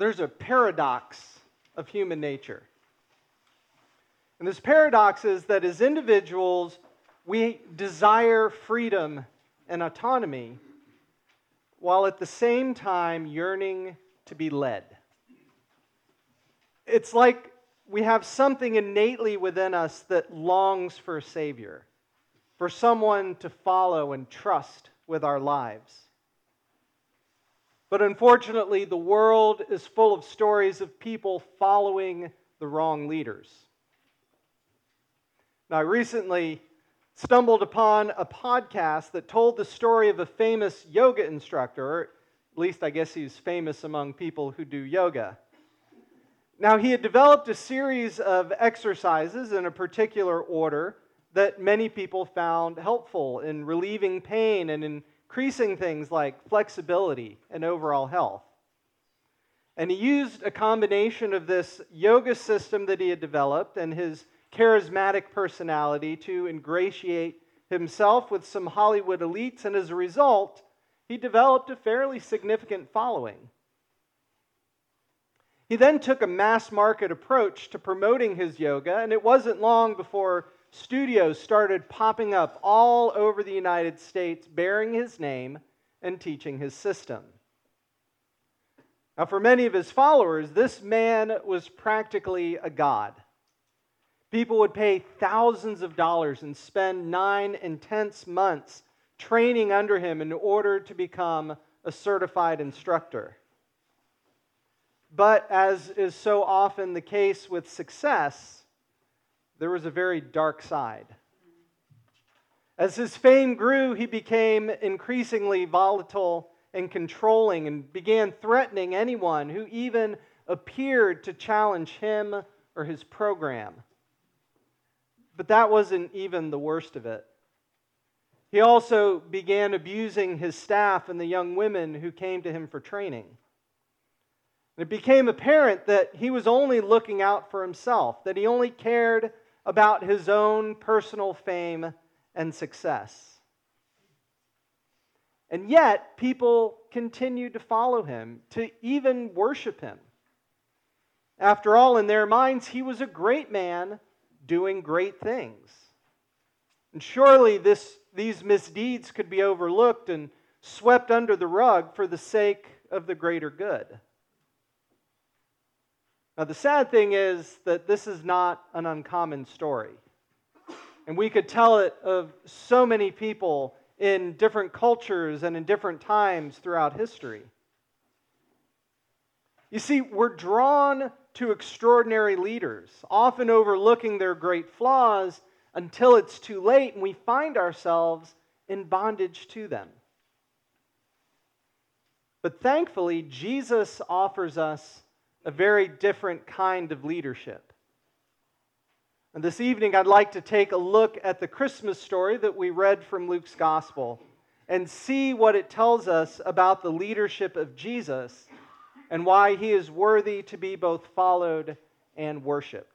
there's a paradox of human nature. And this paradox is that as individuals, we desire freedom and autonomy, while at the same time yearning to be led. It's like we have something innately within us that longs for a Savior, for someone to follow and trust with our lives. But unfortunately, the world is full of stories of people following the wrong leaders. Now, I recently stumbled upon a podcast that told the story of a famous yoga instructor, or at least I guess he's famous among people who do yoga. Now, he had developed a series of exercises in a particular order that many people found helpful in relieving pain and increasing things like flexibility and overall health. And he used a combination of this yoga system that he had developed and his charismatic personality to ingratiate himself with some Hollywood elites, and as a result, he developed a fairly significant following. He then took a mass market approach to promoting his yoga, and it wasn't long before studios started popping up all over the United States bearing his name and teaching his system. Now, for many of his followers, this man was practically a god. People would pay thousands of dollars and spend 9 intense months training under him in order to become a certified instructor. But as is so often the case with success, there was a very dark side. As his fame grew, he became increasingly volatile and controlling and began threatening anyone who even appeared to challenge him or his program. But that wasn't even the worst of it. He also began abusing his staff and the young women who came to him for training. It became apparent that he was only looking out for himself, that he only cared about his own personal fame and success. And yet, people continued to follow him, to even worship him. After all, in their minds, he was a great man doing great things. And surely these misdeeds could be overlooked and swept under the rug for the sake of the greater good. Now, the sad thing is that this is not an uncommon story. And we could tell it of so many people in different cultures and in different times throughout history. You see, we're drawn to extraordinary leaders, often overlooking their great flaws until it's too late and we find ourselves in bondage to them. But thankfully, Jesus offers us a very different kind of leadership. And this evening, I'd like to take a look at the Christmas story that we read from Luke's Gospel and see what it tells us about the leadership of Jesus and why he is worthy to be both followed and worshiped.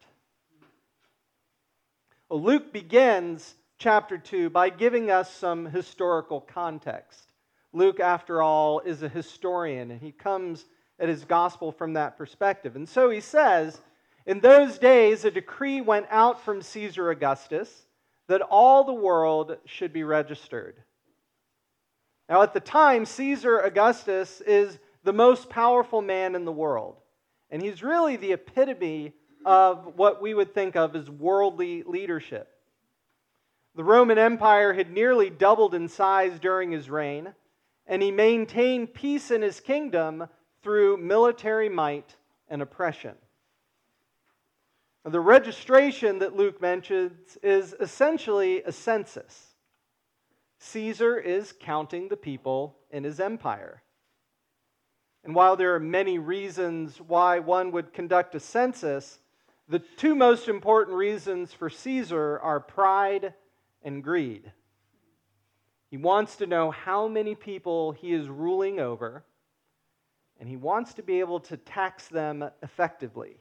Well, Luke begins chapter 2 by giving us some historical context. Luke, after all, is a historian, and he comes at his gospel from that perspective. And so he says, in those days a decree went out from Caesar Augustus that all the world should be registered. Now at the time, Caesar Augustus is the most powerful man in the world. And he's really the epitome of what we would think of as worldly leadership. The Roman Empire had nearly doubled in size during his reign, and he maintained peace in his kingdom through military might and oppression. The registration that Luke mentions is essentially a census. Caesar is counting the people in his empire. And while there are many reasons why one would conduct a census, the two most important reasons for Caesar are pride and greed. He wants to know how many people he is ruling over, and he wants to be able to tax them effectively.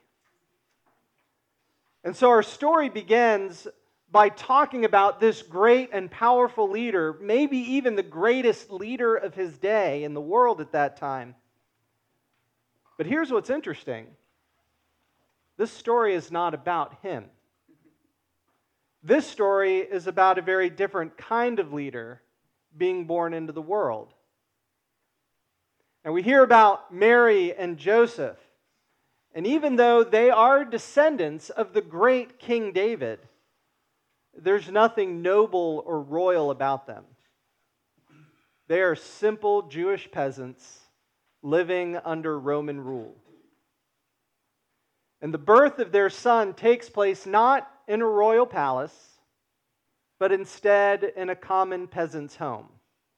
And so our story begins by talking about this great and powerful leader, maybe even the greatest leader of his day in the world at that time. But here's what's interesting. This story is not about him. This story is about a very different kind of leader being born into the world. And we hear about Mary and Joseph. And even though they are descendants of the great King David, there's nothing noble or royal about them. They are simple Jewish peasants living under Roman rule. And the birth of their son takes place not in a royal palace, but instead in a common peasant's home.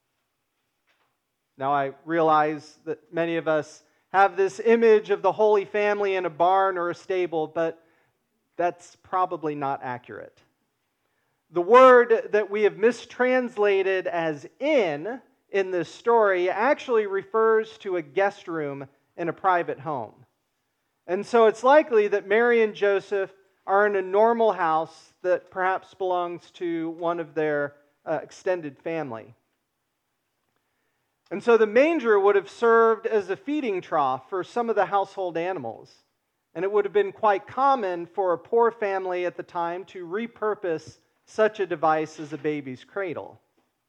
Now, I realize that many of us have this image of the Holy Family in a barn or a stable, but that's probably not accurate. The word that we have mistranslated as in this story actually refers to a guest room in a private home. And so it's likely that Mary and Joseph are in a normal house that perhaps belongs to one of their extended family. And so the manger would have served as a feeding trough for some of the household animals. And it would have been quite common for a poor family at the time to repurpose such a device as a baby's cradle.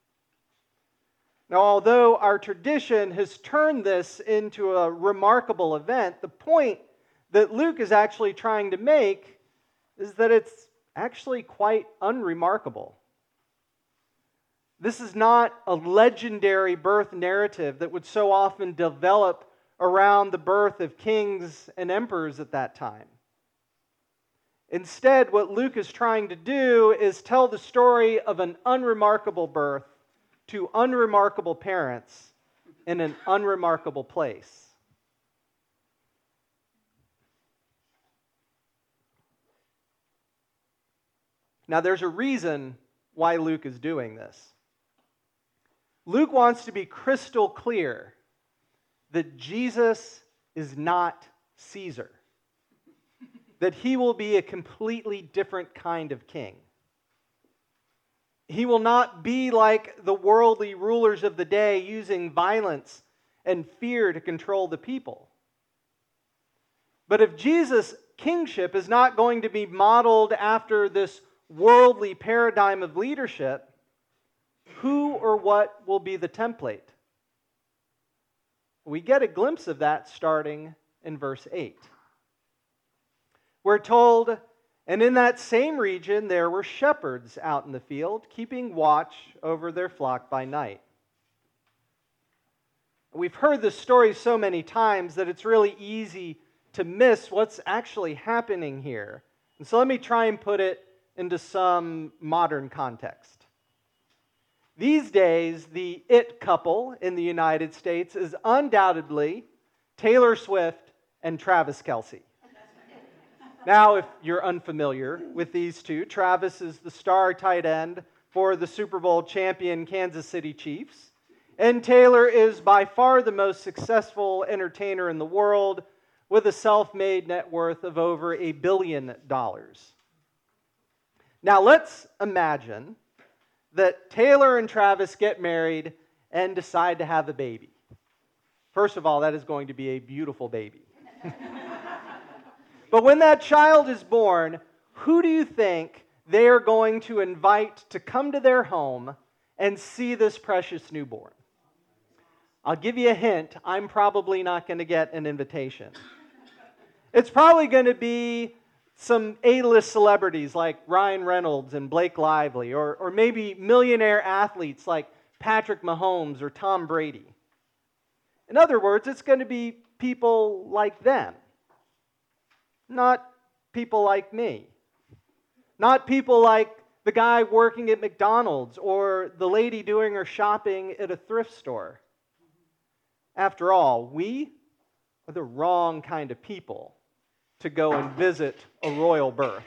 Now, although our tradition has turned this into a remarkable event, the point that Luke is actually trying to make is that it's actually quite unremarkable. This is not a legendary birth narrative that would so often develop around the birth of kings and emperors at that time. Instead, what Luke is trying to do is tell the story of an unremarkable birth to unremarkable parents in an unremarkable place. Now, there's a reason why Luke is doing this. Luke wants to be crystal clear that Jesus is not Caesar, that he will be a completely different kind of king. He will not be like the worldly rulers of the day, using violence and fear to control the people. But if Jesus' kingship is not going to be modeled after this worldly paradigm of leadership, who or what will be the template? We get a glimpse of that starting in verse 8. We're told, and in that same region there were shepherds out in the field, keeping watch over their flock by night. We've heard this story so many times that it's really easy to miss what's actually happening here. And so let me try and put it into some modern context. These days, the it couple in the United States is undoubtedly Taylor Swift and Travis Kelce. Now, if you're unfamiliar with these two, Travis is the star tight end for the Super Bowl champion Kansas City Chiefs, and Taylor is by far the most successful entertainer in the world with a self-made net worth of over $1 billion. Now, let's imagine that Taylor and Travis get married and decide to have a baby. First of all, that is going to be a beautiful baby. But when that child is born, who do you think they are going to invite to come to their home and see this precious newborn? I'll give you a hint. I'm probably not going to get an invitation. It's probably going to be some A-list celebrities like Ryan Reynolds and Blake Lively, or maybe millionaire athletes like Patrick Mahomes or Tom Brady. In other words, it's going to be people like them, not people like me, not people like the guy working at McDonald's or the lady doing her shopping at a thrift store. After all, we are the wrong kind of people to go and visit a royal birth.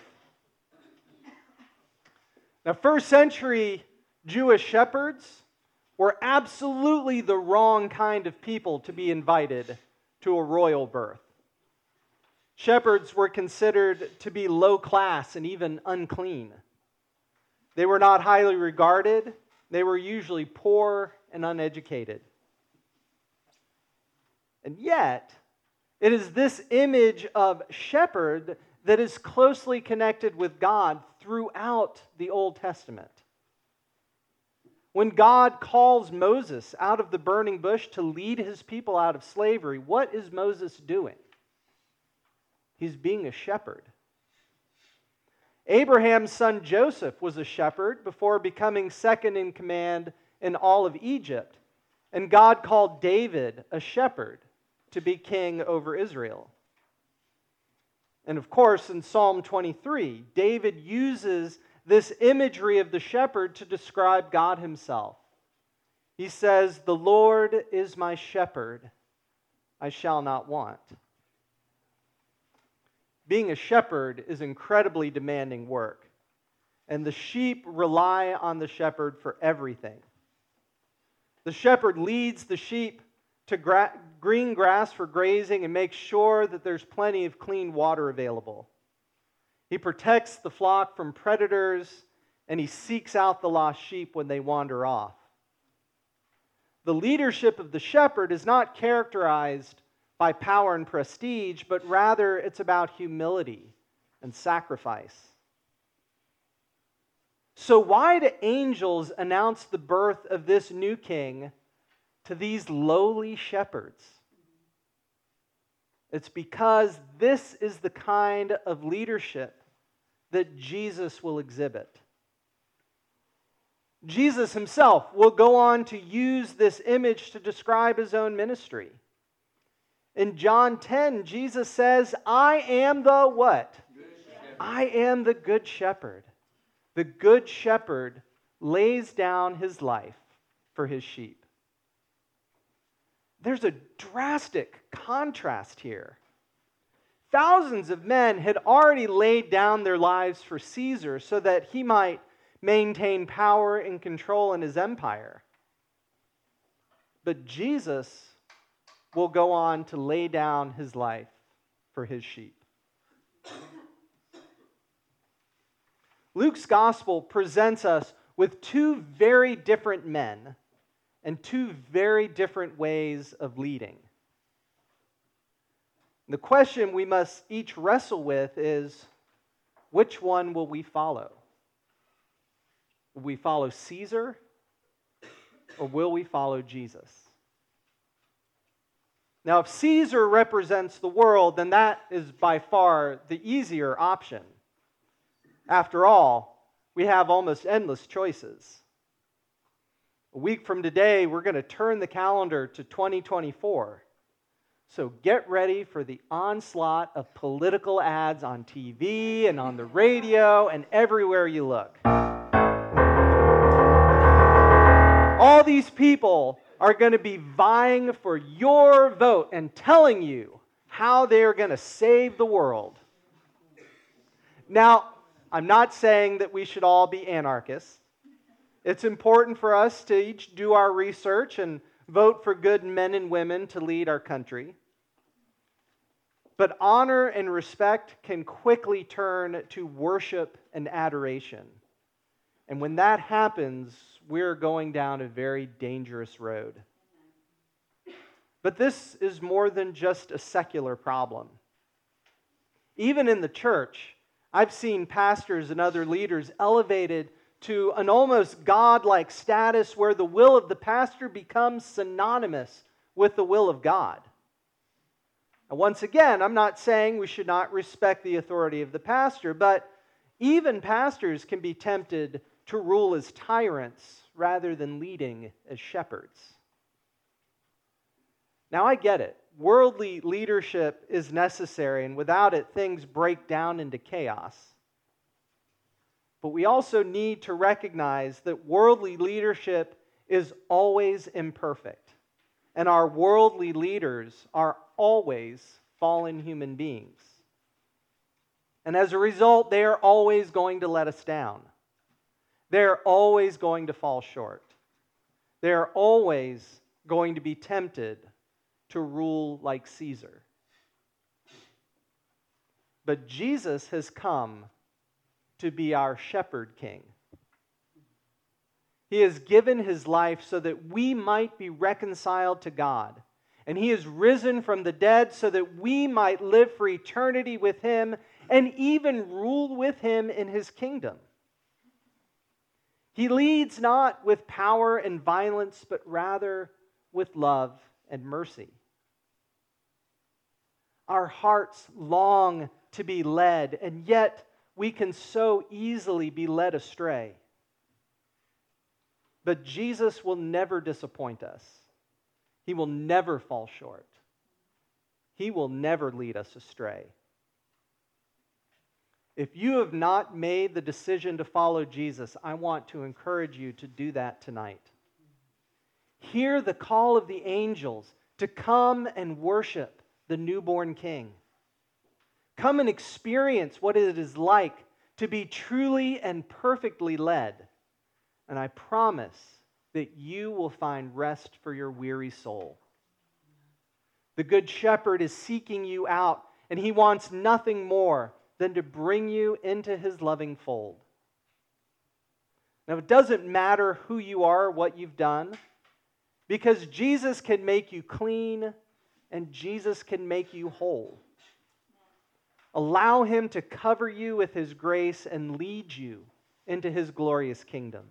Now, first century Jewish shepherds were absolutely the wrong kind of people to be invited to a royal birth. Shepherds were considered to be low class and even unclean. They were not highly regarded. They were usually poor and uneducated. And yet, It is this image of shepherd that is closely connected with God throughout the Old Testament. When God calls Moses out of the burning bush to lead his people out of slavery, what is Moses doing? He's being a shepherd. Abraham's son Joseph was a shepherd before becoming second in command in all of Egypt. And God called David a shepherd to be king over Israel. And of course, in Psalm 23, David uses this imagery of the shepherd to describe God himself. He says, "The Lord is my shepherd, I shall not want." Being a shepherd is incredibly demanding work, and the sheep rely on the shepherd for everything. The shepherd leads the sheep to green grass for grazing and makes sure that there's plenty of clean water available. He protects the flock from predators, and he seeks out the lost sheep when they wander off. The leadership of the shepherd is not characterized by power and prestige, but rather it's about humility and sacrifice. So why do angels announce the birth of this new king to these lowly shepherds? It's because this is the kind of leadership that Jesus will exhibit. Jesus himself will go on to use this image to describe his own ministry. In John 10, Jesus says, "I am the" what? "I am the good shepherd." The good shepherd lays down his life for his sheep. There's a drastic contrast here. Thousands of men had already laid down their lives for Caesar so that he might maintain power and control in his empire. But Jesus will go on to lay down his life for his sheep. Luke's gospel presents us with two very different men and two very different ways of leading. The question we must each wrestle with is, which one will we follow? Will we follow Caesar, or will we follow Jesus? Now, if Caesar represents the world, then that is by far the easier option. After all, we have almost endless choices. A week from today, we're going to turn the calendar to 2024. So get ready for the onslaught of political ads on TV and on the radio and everywhere you look. All these people are going to be vying for your vote and telling you how they're going to save the world. Now, I'm not saying that we should all be anarchists. It's important for us to each do our research and vote for good men and women to lead our country. But honor and respect can quickly turn to worship and adoration. And when that happens, we're going down a very dangerous road. But this is more than just a secular problem. Even in the church, I've seen pastors and other leaders elevated to an almost godlike status where the will of the pastor becomes synonymous with the will of God. And once again, I'm not saying we should not respect the authority of the pastor, but even pastors can be tempted to rule as tyrants rather than leading as shepherds. Now, I get it. Worldly leadership is necessary, and without it, things break down into chaos. But we also need to recognize that worldly leadership is always imperfect, and our worldly leaders are always fallen human beings. And as a result, they are always going to let us down. They're always going to fall short. They're always going to be tempted to rule like Caesar. But Jesus has come to be our shepherd king. He has given his life so that we might be reconciled to God And he is risen from the dead so that we might live for eternity with him and even rule with him in his kingdom. He leads not with power and violence, but rather with love and mercy. Our hearts long to be led, and yet we can so easily be led astray. But Jesus will never disappoint us. He will never fall short. He will never lead us astray. If you have not made the decision to follow Jesus, I want to encourage you to do that tonight. Hear the call of the angels to come and worship the newborn King. Come and experience what it is like to be truly and perfectly led. And I promise that you will find rest for your weary soul. The Good Shepherd is seeking you out, and he wants nothing more than to bring you into his loving fold. Now, it doesn't matter who you are or what you've done, because Jesus can make you clean and Jesus can make you whole. Allow him to cover you with his grace and lead you into his glorious kingdom.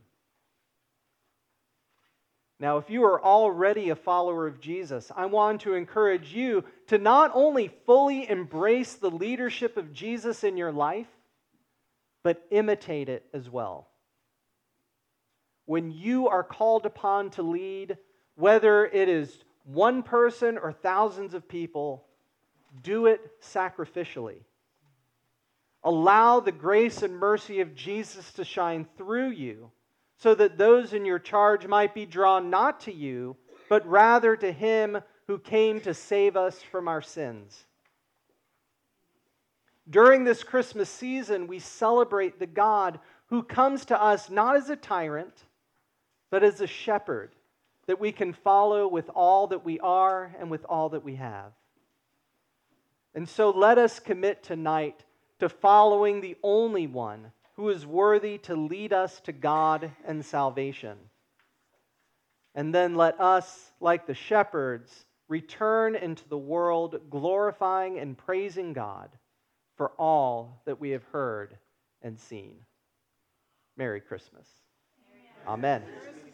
Now, if you are already a follower of Jesus, I want to encourage you to not only fully embrace the leadership of Jesus in your life, but imitate it as well. When you are called upon to lead, whether it is one person or thousands of people, do it sacrificially. Allow the grace and mercy of Jesus to shine through you, so that those in your charge might be drawn not to you, but rather to him who came to save us from our sins. During this Christmas season, we celebrate the God who comes to us not as a tyrant, but as a shepherd that we can follow with all that we are and with all that we have. And so let us commit tonight to following the only one who is worthy to lead us to God and salvation. And then let us, like the shepherds, return into the world glorifying and praising God for all that we have heard and seen. Merry Christmas. Amen.